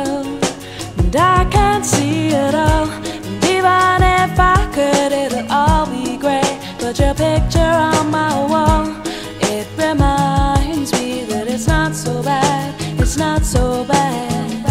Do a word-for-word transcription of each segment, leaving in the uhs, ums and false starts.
world, and I can't see it all. And even if I could, it'll all be great. But your picture on my wall, it reminds me that it's not so bad, it's not so bad.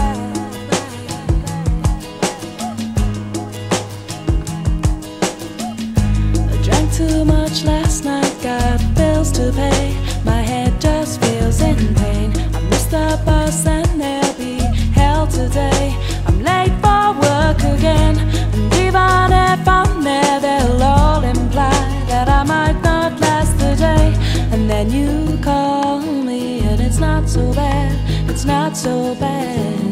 I drank too much last night, got bills to pay, my head just feels in pain. I missed the bus and there'll be hell today. I'm late for work again, and even if I'm there, they'll all imply that I might not last the day. And then you call me and it's not so bad, it's not so bad.